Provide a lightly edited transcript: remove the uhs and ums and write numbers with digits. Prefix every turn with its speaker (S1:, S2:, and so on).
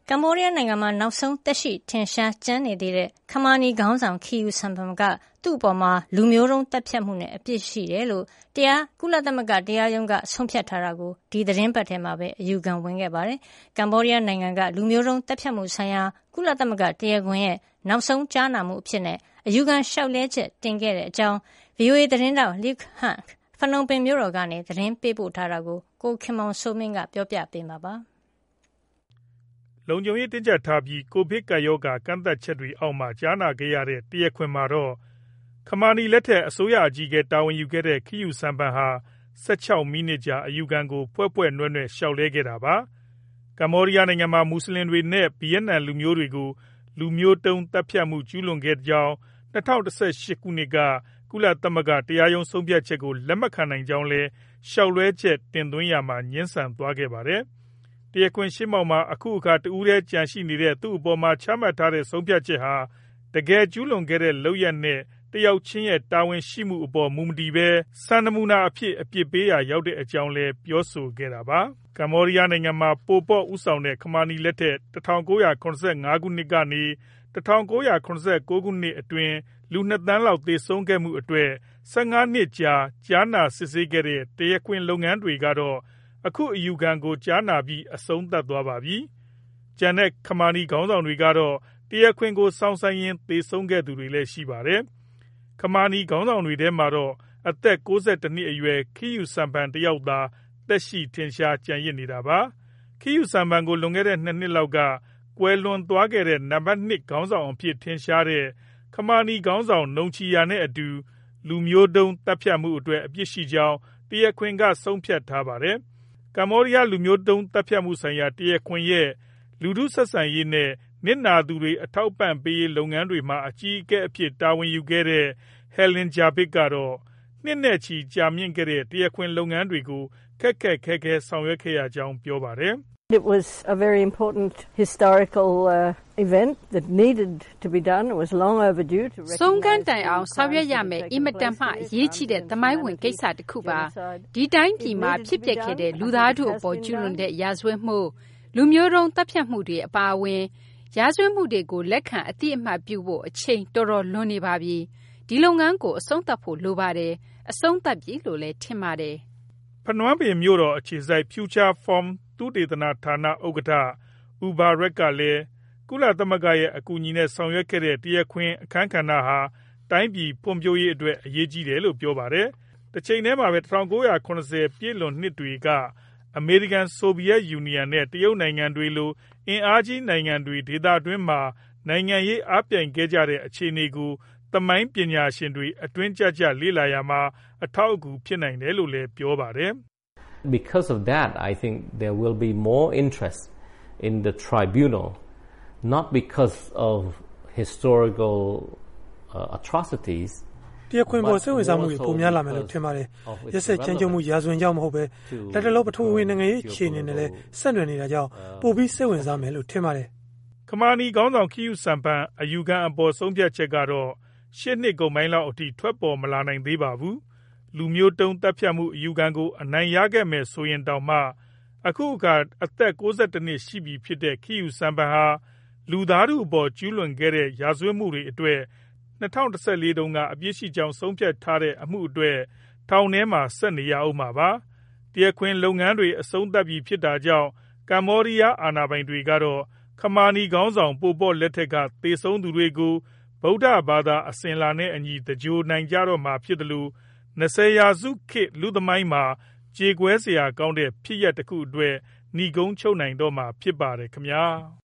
S1: ကမ္ဘောဒီးယားနိုင်ငံမှာနောက်ဆုံးသက်ရှိထင်ရှားကျန်နေသေးတဲ့ခမာနီခေါင်းဆောင်ခီယူဆမ်ဖန်ကသူ့အပေါ်လူမျိုးတုံးသတ်ဖြတ်မှုနဲ့အပြစ်ရှိတယ်လို့ကုလသမဂ္ဂတရားရုံးကဆုံးဖြတ်ထားတာကိုဒီသတင်းပတ်ထဲမှာပဲအယူခံဝင်ခဲ့ပါတယ်။ကမ္ဘောဒီးယားနိုင်ငံကလူမျိုးတုံးသတ်ဖြတ်မှုဆိုင်ရာကုလသမဂ္ဂတရားခွင်ရဲ့နောက်ဆုံးကြားနာမှုအဖြစ်နဲ့အယူခံလျှောက်လဲချက်တင်ခဲ့တဲ့အကြောင်း VOA သတင်းတောက် Luke Hunt ဖနုံပင်မြို့တော်ကနေသတင်းပေးပို့ထားတာကိုကိုခင်မောင်စိုးမင်းကပြောပြပေးမှာပါ
S2: ။လုံခြုံရေးတင်းကျပ်ထားပြီးကိုဗစ်ကပ်ရောဂါကန့်သတ်ချက်တွေအောက်မှာကြားနာခဲ့ရတဲ့တရားခွင်မှာတော့ခမာနီလက်ထက်အစိုးရအကြီးအကဲတာဝန်ယူခဲ့တဲ့ခီယူဆမ်ပန်ဟာ16မိနစ်ကြာအယူခံကိုဖွဲ့ဖွဲ့နွဲ့နွဲ့လျှောက်လဲခဲ့တာပါ။ကမ္ဘောဒီးယားနိုင်ငံမှာမွတ်စလင်တွေနဲ့ဗီယက်နမ်လူမျိုးတွေကိုလူမျိုးတုံးသတ်ဖြတ်မှုကျူးလွန်ခဲ့ကြောင်း2018ခုနှစ်ကကုလသမဂ္ဂတရားရုံးဆုံးဖြတ်ချက်ကိုလက်မခံနိုင်ကြောင်းလည်းလျှောက်လဲချက်တင်သွင်းရာမှာငြင်းဆန်သွားခဲ့ပါတယ်။တရားခွင်ရှေ့မှောက်မှာအခုအခါတဦးတည်းကျန်ရှိနေတဲ့သူ့အပေါ်မှာချမှတ်ထားတဲ့ဆုံးဖြတ်ချက်ဟာတကယ်ကျူးလွန်ခဲ့တဲ့လုပ်ရပ်နဲ့တယောက်ချင်းရဲ့တာဝန်ရှိမှုအပေါ်မူမတည်ဘဲစံနမူနာအဖြစ်အပြစ်ပေးရာရောက်တဲ့အကြောင်းလည်းပြောဆိုခဲ့တာပါ။ကမ္ဘောဒီးယားနိုင်ငံမှာပိုပေါ့ဦးဆောင်တဲ့ခမာနီလက်ထက်1985ခုနှစ်ကနေ1989ခုနှစ်အတွင်းလူ2သန်းလောက်သေဆုံးခဲ့မှုအတွက်15နှစ်ကြာကြားနာစစ်ဆေးခဲ့တဲ့တရားခွင်လုပ်ငန်းတွေကတော့အခုအယူခံကိုကြားနာပြီးအဆုံးသတ်သွားပါပြီ။ကျန်တဲ့ခမာနီခေါင်းဆောင်တွေကတော့တရားခွင်ကိုစောင့်ဆိုင်းရင်းသေဆုံးခဲ့သူတွေလည်းရှိပါတယ်။ခမာနီခေါင်းဆောင်တွေထဲမှာတော့အသက်62နှစ်အရွယ်ခီယူဆမ်ပန်တယောက်သာသက်ရှိထင်ရှားကျန်ရစ်နေတာပါ။ခီယူဆမ်ပန်ကိုလွန်ခဲ့တဲ့2နှစ်လောက်ကကွယ်လွန်သွားခဲ့တဲ့နံပါတ်1ခေါင်းဆောင်အဖြစ်ထင်ရှားတဲ့ခမာနီခေါင်းဆောင်နုံချီယာနဲ့အတူလူမျိုးတုံးသတ်ဖြတ်မှုအတွက်အပြစ်ရှိကြောင်းတရားခွင်ကဆုံးဖြတ်ထားပါတယ်။ကမ္ဘောဒီးယားလူမျိုးတုံးသတ်ဖြတ်မှုဆိုင်ရာတရားခွင်ရဲ့လူထုဆက်ဆံရေးနဲ့နစ်နာသူတွေအထောက်ပံ့ပေးရေးလုပ်ငန်းတွေမှာအကြီးအကဲအဖြစ်တာဝန်ယူခဲ့တဲ့ Helen Jabik ကတော့နှစ်နဲ့ချီကြာမြင့်ခဲ့တဲ့တရားခွင်လုပ်ငန်းတွေကိုခက်ခက်ခဲခဲဆောင်ရွက်ခဲ့ရကြောင်းပြောပါတယ်
S3: ။ It was a very important historical event that needed to be done. It was long overdue to recognize.
S4: ဆုံးခန်းတိုင်အောင်ဆောင်ရွက်ရမယ်အင်မတန်မှအရေးကြီးတဲ့သမိုင်းဝင်ကိစ္စတစ်ခုပါဒီတိုင်းပြည်မှာဖြစ်ပျက်ခဲ့တဲ့လူသားတို့အပေါ်ကျူးလွန်တဲ့ရာဇဝတ်မှုလူမျိုးတုံးတပ်ဖြတ်မှုတွေအပါအဝင်ရာဇဝတ်မှုတွေကိုလက်ခံအတိအမှတ်ပြုဖို့အချိန်တော်တော်လွန်နေပါပြီဒီလုပ်ငန်းကိုအဆုံးသတ်ဖို့လိုပါတယ်အဆုံးသတ်ပြီလို့လည်းထင်ပါတယ်
S2: ဖနွမ်းပင်မြို့တော်အခြေစိုက် Future Form သုတေသနဌာနဥက္ကဋ္ဌဥဘာရက်ကလည်းကုလသမဂ္ဂရဲ့အကူအညီနဲ့ဆောင်ရွက်ခဲ့တဲ့တရားခွင်အခမ်းကဏ္ဍဟာတိုင်းပြည်ဖွံ့ဖြိုးရေးအတွက်အရေးကြီးတယ်လို့ပြောပါတယ်။တစ်ချိန်တည်းမှာပဲ1980ပြည့်လွန်နှစ်တွေကအမေရိကန်ဆိုဗီယက်ယူနီယံနဲ့တရုတ်နိုင်ငံတွေလိုအင်အားကြီးနိုင်ငံတွေဒေသတွင်းမှာနိုင်ငံရေးအားပြိုင်ခဲ့ကြတဲ့အခြေအနေကိုသမိုင်းပညာရှင်တွေအတွင်းကျကျလေ့လာရမှာအထောက်အကူဖြစ်နိုင်တယ်လို့လည်းပြောပါတယ်
S5: ။ Because of that, I think there will be more interest in the tribunal, not because of historical atrocities.
S6: တရားခွင်ပေါ်စိတ်ဝင်စားမှုတွေပုံများလာမယ်လို့ထင်ပါတယ်။ရက်စက်ကြမ်းကြုတ်မှုရာဇဝင်ကြောင့်မဟုတ်ပဲလက်တလုံးပထဝီနိုင်ငံရေးအခြေအနေနဲ့လည်းဆက်နွယ်နေတာကြောင့်ပိုပြီးစိတ်ဝင်စားမယ်လို့ထင်ပါတယ်
S2: ။ခမာနီခေါင်းဆောင်ခီယူဆမ်ပန်အယူခံအပေါ်ဆုံးဖြတ်ချက်ကတော့ရှစ်နှစ်ကုန်ပိုင်းလောက်အထိထွက်ပေါ်မလာနိုင်သေးပါဘူး။လူမျိုးတုံးသတ်ဖြတ်မှုအယူခံကိုအနိုင်ရခဲ့မယ်ဆိုရင်တောင်မှအခုအခါအသက်62နှစ်ရှိပြီဖြစ်တဲ့ခီယူဆမ်ပန်ဟာလူသားထုအပေါ်ကျူးလွန်ခဲ့တဲ့ရာဇဝတ်မှုတွေအတွက်2014တုန်းကအပြစ်ရှိကြောင်းဆုံးဖြတ်ထားတဲ့အမှုအတွက်ထောင်ထဲမှာဆက်နေရအောင်ပါ။တရားခွင်လုပ်ငန်းတွေအဆုံးသတ်ပြီဖြစ်တာကြောင့်ကမ္ဘောဒီးယားအာဏာပိုင်တွေကတော့ခမာနီခေါင်းဆောင်ပိုပေါ့လက်ထက်ကသေဆုံးသူတွေကိုဗုဒ္ဓဘာသာအစဉ်အလာနဲ့အညီသဂြိုဟ်နိုင်ကြတော့မှာဖြစ်တယ်လို့20ရာစုခေတ်လူသမိုင်းမှာကြေကွဲစရာကောင်းတဲ့ဖြစ်ရပ်တစ်ခုအတွက်ဏီကုန်းချုပ်နိုင်တော့မှာဖြစ်ပါတယ်ခင်ဗျာ။